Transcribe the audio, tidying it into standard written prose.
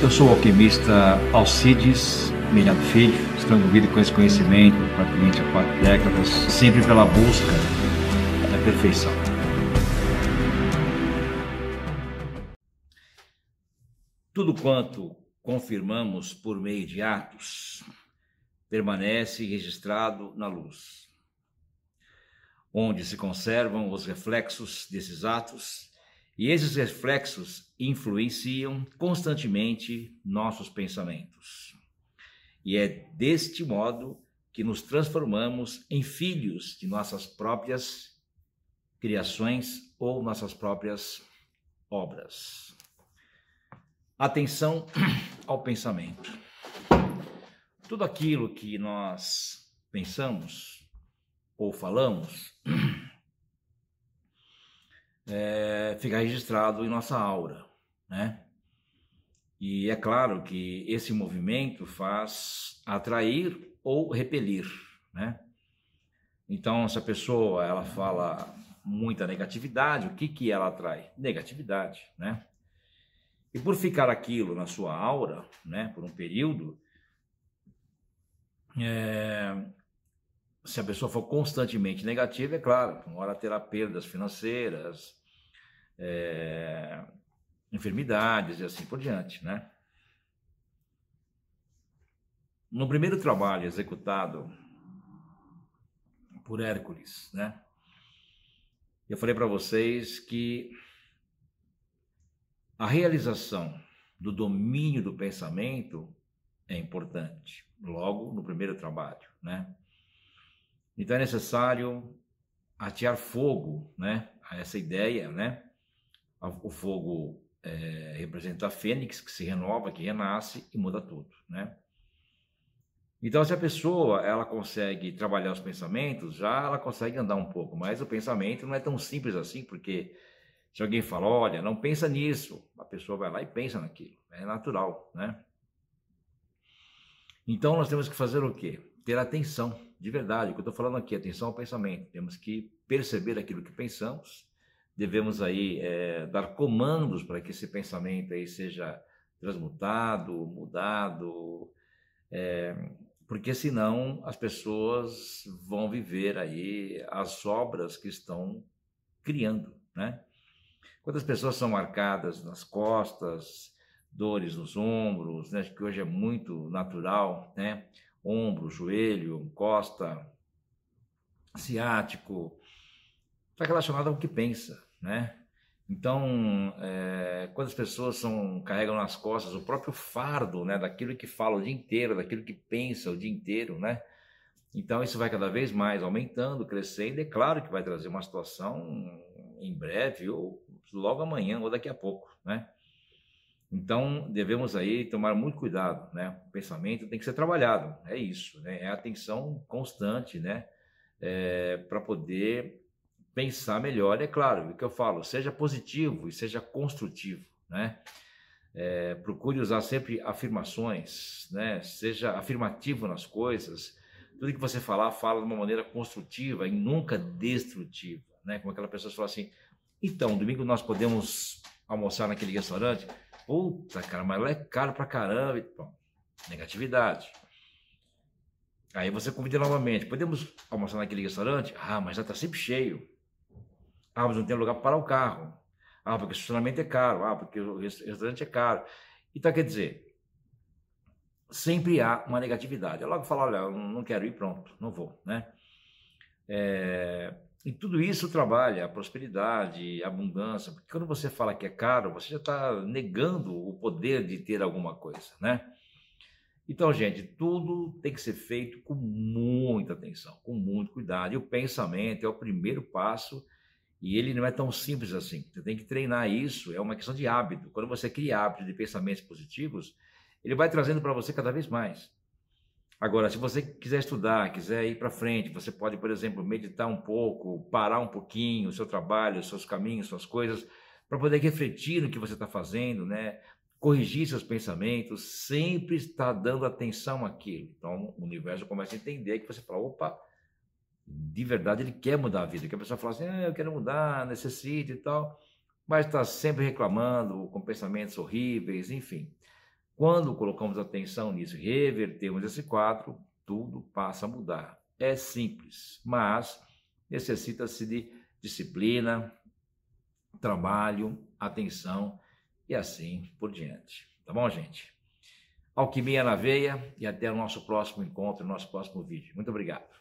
Eu sou o alquimista Alcides Melhado Filho, estou envolvido com esse conhecimento praticamente há 4 décadas, sempre pela busca da perfeição. Tudo quanto confirmamos por meio de atos permanece registrado na luz, onde se conservam os reflexos desses atos, e esses reflexos influenciam constantemente nossos pensamentos. E é deste modo que nos transformamos em filhos de nossas próprias criações ou nossas próprias obras. Atenção ao pensamento. Tudo aquilo que nós pensamos ou falamos fica registrado em nossa aura, né? E é claro que esse movimento faz atrair ou repelir, né? Então, se a pessoa ela fala muita negatividade, o que ela atrai? Negatividade, né? E por ficar aquilo na sua aura, né, por um período, se a pessoa for constantemente negativa, é claro, uma hora terá perdas financeiras, enfermidades e assim por diante, né? No primeiro trabalho executado por Hércules, né, eu falei para vocês que a realização do domínio do pensamento é importante, logo no primeiro trabalho, né? Então é necessário atear fogo, né, a essa ideia, né? O fogo representa a fênix, que se renova, que renasce e muda tudo, né? Então, se a pessoa ela consegue trabalhar os pensamentos, já ela consegue andar um pouco, mas o pensamento não é tão simples assim, porque se alguém fala, olha, não pensa nisso, a pessoa vai lá e pensa naquilo, é natural, né? Então, nós temos que fazer o quê? Ter atenção, de verdade, o que eu estou falando aqui, atenção ao pensamento, temos que perceber aquilo que pensamos, devemos aí dar comandos para que esse pensamento aí seja transmutado, mudado, porque senão as pessoas vão viver aí as obras que estão criando, né? Quantas pessoas são marcadas nas costas, dores nos ombros, né, que hoje é muito natural, né? Ombro, joelho, costa, ciático, está relacionado ao que pensa, né? Então, quantas pessoas carregam nas costas o próprio fardo, né, daquilo que fala o dia inteiro, daquilo que pensa o dia inteiro, né? Então, isso vai cada vez mais aumentando, crescendo, e é claro que vai trazer uma situação em breve, ou logo amanhã, ou daqui a pouco, né? Então, devemos aí tomar muito cuidado, né? O pensamento tem que ser trabalhado, é isso, né? É a atenção constante, né? Para poder pensar melhor, é claro, o que eu falo, seja positivo e seja construtivo, né? Procure usar sempre afirmações, né? Seja afirmativo nas coisas, tudo que você falar, fala de uma maneira construtiva e nunca destrutiva, né? Como aquela pessoa que fala assim, então, domingo nós podemos almoçar naquele restaurante? Puta, cara, mas lá é caro pra caramba. Então, negatividade. Aí você convida novamente, podemos almoçar naquele restaurante? Ah, mas já tá sempre cheio. Ah, mas não tem lugar para parar o carro. Ah, porque o estacionamento é caro. Ah, porque o restaurante é caro. Então, quer dizer, sempre há uma negatividade. Eu logo falo, olha, eu não quero ir, pronto, não vou, né? E tudo isso trabalha a prosperidade, a abundância, porque quando você fala que é caro, você já está negando o poder de ter alguma coisa, né? Então, gente, tudo tem que ser feito com muita atenção, com muito cuidado. E o pensamento é o primeiro passo e ele não é tão simples assim. Você tem que treinar isso, é uma questão de hábito. Quando você cria hábitos de pensamentos positivos, ele vai trazendo para você cada vez mais. Agora, se você quiser estudar, quiser ir para frente, você pode, por exemplo, meditar um pouco, parar um pouquinho o seu trabalho, os seus caminhos, suas coisas, para poder refletir no que você está fazendo, né? Corrigir seus pensamentos, sempre está dando atenção àquilo. Então, o universo começa a entender que você fala, opa, de verdade ele quer mudar a vida. Que a pessoa fala assim, eu quero mudar, necessito e tal, mas está sempre reclamando, com pensamentos horríveis, enfim. Quando colocamos atenção nisso, revertemos esse quadro, tudo passa a mudar. É simples, mas necessita-se de disciplina, trabalho, atenção e assim por diante. Tá bom, gente? Alquimia na veia e até o nosso próximo encontro, nosso próximo vídeo. Muito obrigado.